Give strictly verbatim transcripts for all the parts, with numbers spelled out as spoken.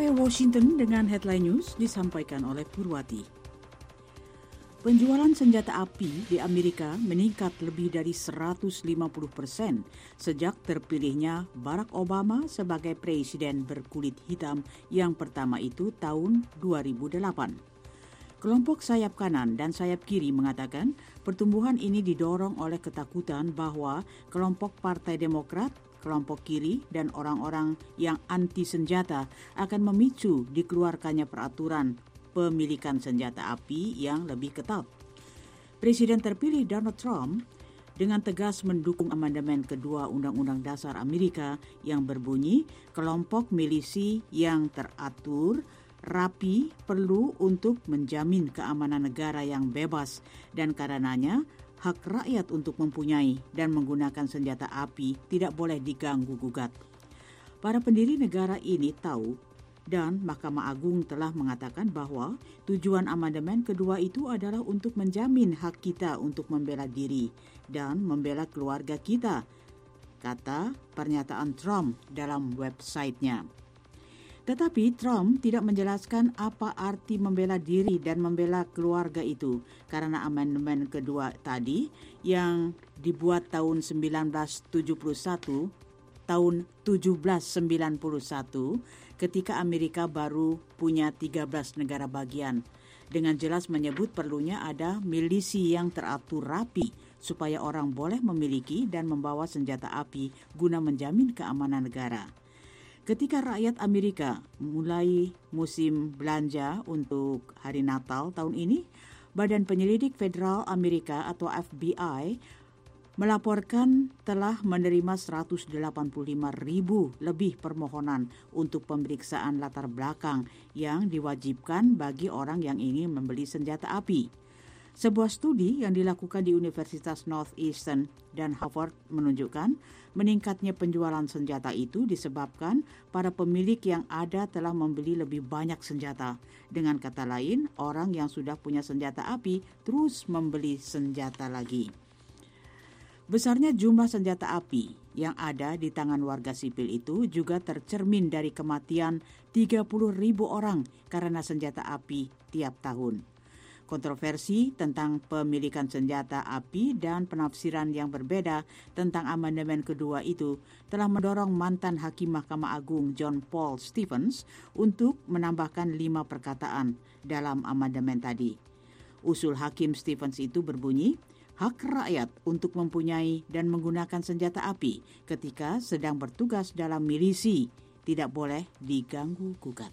A Washington dengan headline news disampaikan oleh Purwati. Penjualan senjata api di Amerika meningkat lebih dari seratus lima puluh persen sejak terpilihnya Barack Obama sebagai presiden berkulit hitam yang pertama itu tahun dua ribu delapan. Kelompok sayap kanan dan sayap kiri mengatakan pertumbuhan ini didorong oleh ketakutan bahwa kelompok Partai Demokrat, kelompok kiri, dan orang-orang yang anti senjata akan memicu dikeluarkannya peraturan pemilikan senjata api yang lebih ketat. Presiden terpilih Donald Trump dengan tegas mendukung amandemen kedua Undang-Undang Dasar Amerika yang berbunyi kelompok milisi yang teratur rapi perlu untuk menjamin keamanan negara yang bebas dan karenanya hak rakyat untuk mempunyai dan menggunakan senjata api tidak boleh diganggu-gugat. Para pendiri negara ini tahu dan Mahkamah Agung telah mengatakan bahwa tujuan amandemen kedua itu adalah untuk menjamin hak kita untuk membela diri dan membela keluarga kita, kata pernyataan Trump dalam websitenya. Tetapi Trump tidak menjelaskan apa arti membela diri dan membela keluarga itu karena amandemen kedua tadi yang dibuat tahun sembilan belas tujuh puluh satu, tahun tujuh belas sembilan puluh satu ketika Amerika baru punya tiga belas negara bagian. Dengan jelas menyebut perlunya ada milisi yang teratur rapi supaya orang boleh memiliki dan membawa senjata api guna menjamin keamanan negara. Ketika rakyat Amerika mulai musim belanja untuk hari Natal tahun ini, Badan Penyelidik Federal Amerika atau F B I melaporkan telah menerima seratus delapan puluh lima ribu lebih permohonan untuk pemeriksaan latar belakang yang diwajibkan bagi orang yang ingin membeli senjata api. Sebuah studi yang dilakukan di Universitas Northeastern dan Harvard menunjukkan meningkatnya penjualan senjata itu disebabkan para pemilik yang ada telah membeli lebih banyak senjata. Dengan kata lain, orang yang sudah punya senjata api terus membeli senjata lagi. Besarnya jumlah senjata api yang ada di tangan warga sipil itu juga tercermin dari kematian tiga puluh ribu orang karena senjata api tiap tahun. Kontroversi tentang pemilikan senjata api dan penafsiran yang berbeda tentang amandemen kedua itu telah mendorong mantan Hakim Mahkamah Agung John Paul Stevens untuk menambahkan lima perkataan dalam amandemen tadi. Usul Hakim Stevens itu berbunyi, hak rakyat untuk mempunyai dan menggunakan senjata api ketika sedang bertugas dalam milisi tidak boleh diganggu-gugat.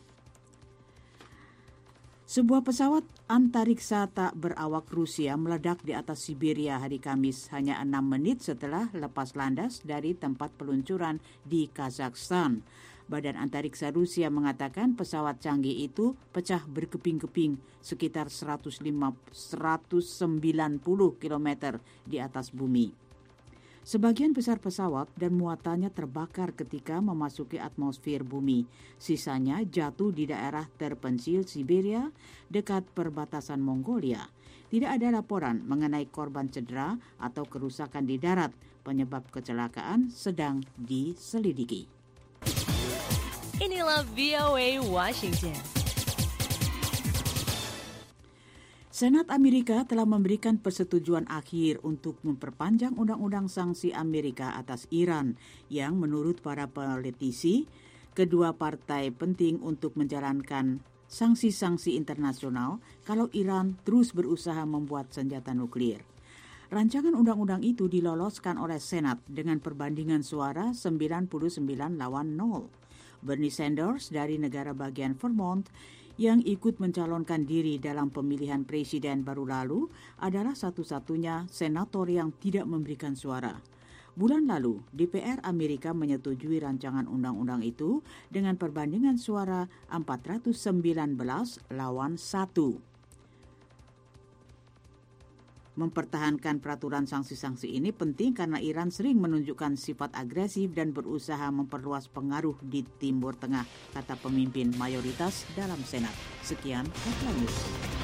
Sebuah pesawat antariksa tak berawak Rusia meledak di atas Siberia hari Kamis hanya enam menit setelah lepas landas dari tempat peluncuran di Kazakhstan. Badan Antariksa Rusia mengatakan pesawat canggih itu pecah berkeping-keping sekitar seratus lima, seratus sembilan puluh kilometer di atas bumi. Sebagian besar pesawat dan muatannya terbakar ketika memasuki atmosfer bumi. Sisanya jatuh di daerah terpencil Siberia dekat perbatasan Mongolia. Tidak ada laporan mengenai korban cedera atau kerusakan di darat. Penyebab kecelakaan sedang diselidiki. Inilah V O A Washington. Senat Amerika telah memberikan persetujuan akhir untuk memperpanjang undang-undang sanksi Amerika atas Iran yang menurut para politisi, kedua partai penting untuk menjalankan sanksi-sanksi internasional kalau Iran terus berusaha membuat senjata nuklir. Rancangan undang-undang itu diloloskan oleh Senat dengan perbandingan suara sembilan puluh sembilan lawan nol. Bernie Sanders dari negara bagian Vermont yang ikut mencalonkan diri dalam pemilihan presiden baru lalu adalah satu-satunya senator yang tidak memberikan suara. Bulan lalu, D P R Amerika menyetujui rancangan undang-undang itu dengan perbandingan suara empat ratus sembilan belas lawan satu. Mempertahankan peraturan sanksi-sanksi ini penting karena Iran sering menunjukkan sifat agresif dan berusaha memperluas pengaruh di Timur Tengah, kata pemimpin mayoritas dalam Senat. Sekian, Headline News.